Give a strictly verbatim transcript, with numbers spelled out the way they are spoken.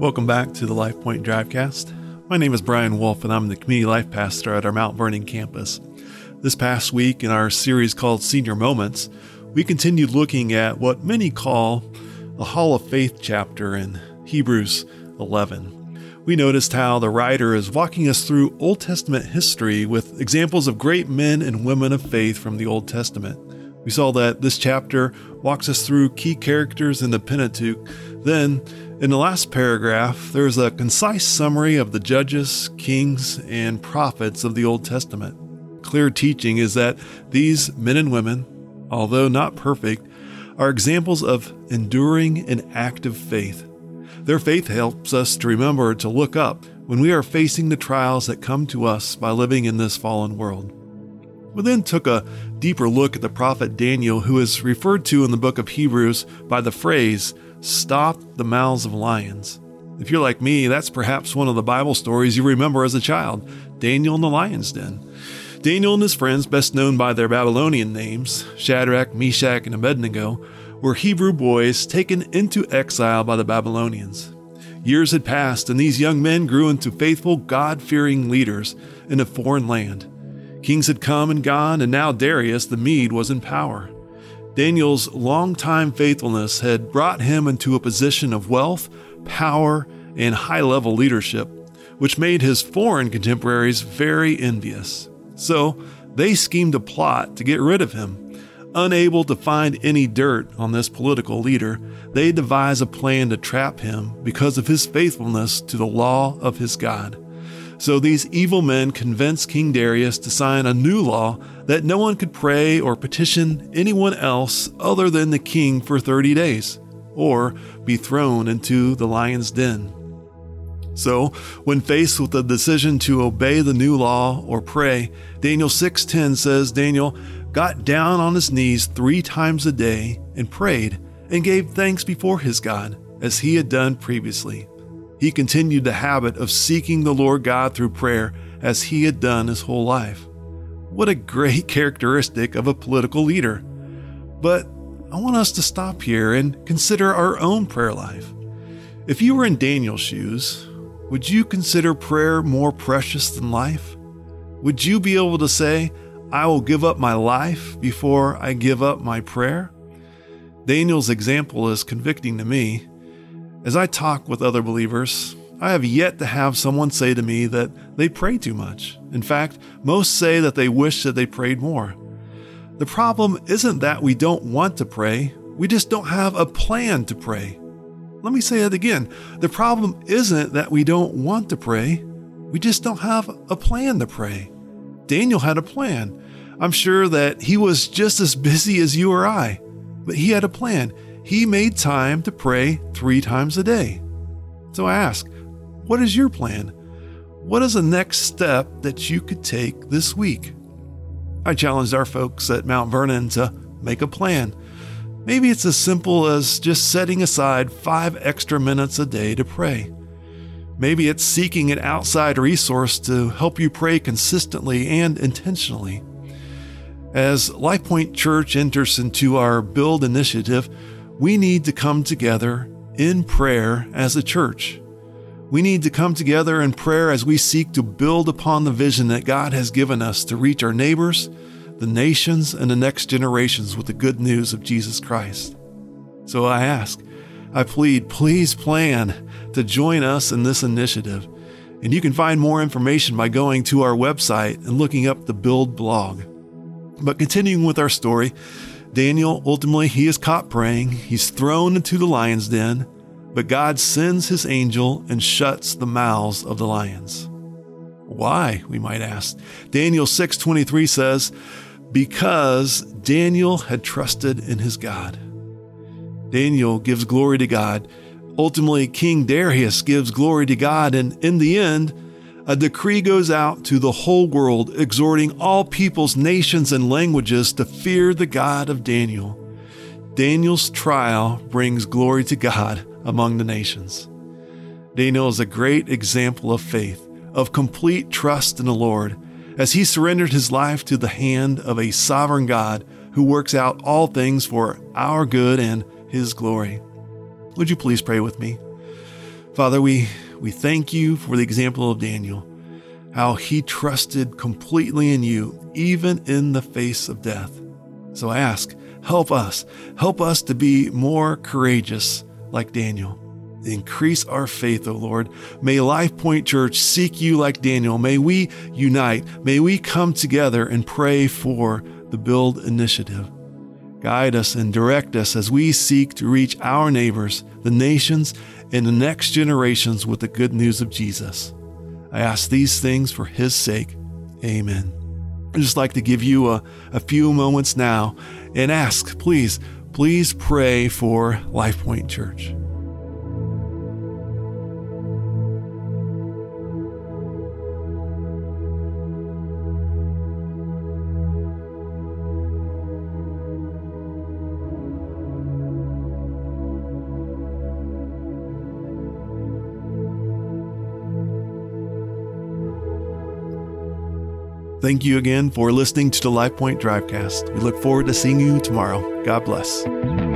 Welcome back to the Life Point Drivecast. My name is Brian Wolf, and I'm the Community Life Pastor at our Mount Vernon campus. This past week in our series called Senior Moments, we continued looking at what many call the Hall of Faith chapter in Hebrews eleven. We noticed how the writer is walking us through Old Testament history with examples of great men and women of faith from the Old Testament. We saw that this chapter walks us through key characters in the Pentateuch. Then, in the last paragraph, there's a concise summary of the judges, kings, and prophets of the Old Testament. Clear teaching is that these men and women, although not perfect, are examples of enduring and active faith. Their faith helps us to remember to look up when we are facing the trials that come to us by living in this fallen world. We then took a deeper look at the prophet Daniel, who is referred to in the book of Hebrews by the phrase, "Stop the mouths of lions." If you're like me, that's perhaps one of the Bible stories you remember as a child, Daniel in the lion's den. Daniel and his friends, best known by their Babylonian names, Shadrach, Meshach, and Abednego, were Hebrew boys taken into exile by the Babylonians. Years had passed, and these young men grew into faithful, God-fearing leaders in a foreign land. Kings had come and gone, and now Darius the Mede was in power. Daniel's longtime faithfulness had brought him into a position of wealth, power, and high-level leadership, which made his foreign contemporaries very envious. So they schemed a plot to get rid of him. Unable to find any dirt on this political leader, they devised a plan to trap him because of his faithfulness to the law of his God. So these evil men convinced King Darius to sign a new law that no one could pray or petition anyone else other than the king for thirty days, or be thrown into the lion's den. So, when faced with the decision to obey the new law or pray, Daniel six ten says Daniel got down on his knees three times a day and prayed and gave thanks before his God, as he had done previously. He continued the habit of seeking the Lord God through prayer as he had done his whole life. What a great characteristic of a political leader. But I want us to stop here and consider our own prayer life. If you were in Daniel's shoes, would you consider prayer more precious than life? Would you be able to say, "I will give up my life before I give up my prayer"? Daniel's example is convicting to me. As I talk with other believers, I have yet to have someone say to me that they pray too much. In fact, most say that they wish that they prayed more. The problem isn't that we don't want to pray, we just don't have a plan to pray. Let me say that again. The problem isn't that we don't want to pray, we just don't have a plan to pray. Daniel had a plan. I'm sure that he was just as busy as you or I, but he had a plan. He made time to pray three times a day. So I ask, what is your plan? What is the next step that you could take this week? I challenged our folks at Mount Vernon to make a plan. Maybe it's as simple as just setting aside five extra minutes a day to pray. Maybe it's seeking an outside resource to help you pray consistently and intentionally. As Life Point Church enters into our Build initiative, we need to come together in prayer as a church. We need to come together in prayer as we seek to build upon the vision that God has given us to reach our neighbors, the nations, and the next generations with the good news of Jesus Christ. So I ask, I plead, please plan to join us in this initiative. And you can find more information by going to our website and looking up the Build blog. But continuing with our story, Daniel, ultimately, he is caught praying. He's thrown into the lion's den, but God sends his angel and shuts the mouths of the lions. Why, we might ask? Daniel six twenty-three says, because Daniel had trusted in his God. Daniel gives glory to God. Ultimately, King Darius gives glory to God, and in the end, a decree goes out to the whole world, exhorting all peoples, nations, and languages to fear the God of Daniel. Daniel's trial brings glory to God among the nations. Daniel is a great example of faith, of complete trust in the Lord, as he surrendered his life to the hand of a sovereign God who works out all things for our good and his glory. Would you please pray with me? Father, we, we thank you for the example of Daniel, how he trusted completely in you, even in the face of death. So I ask, help us, help us to be more courageous like Daniel. Increase our faith, O Lord. May Life Point Church seek you like Daniel. May we unite. May we come together and pray for the Build Initiative. Guide us and direct us as we seek to reach our neighbors, the nations, and the next generations with the good news of Jesus. I ask these things for his sake. Amen. I'd just like to give you a, a few moments now and ask, please, please pray for Life Point Church. Thank you again for listening to the Life Point Drivecast. We look forward to seeing you tomorrow. God bless.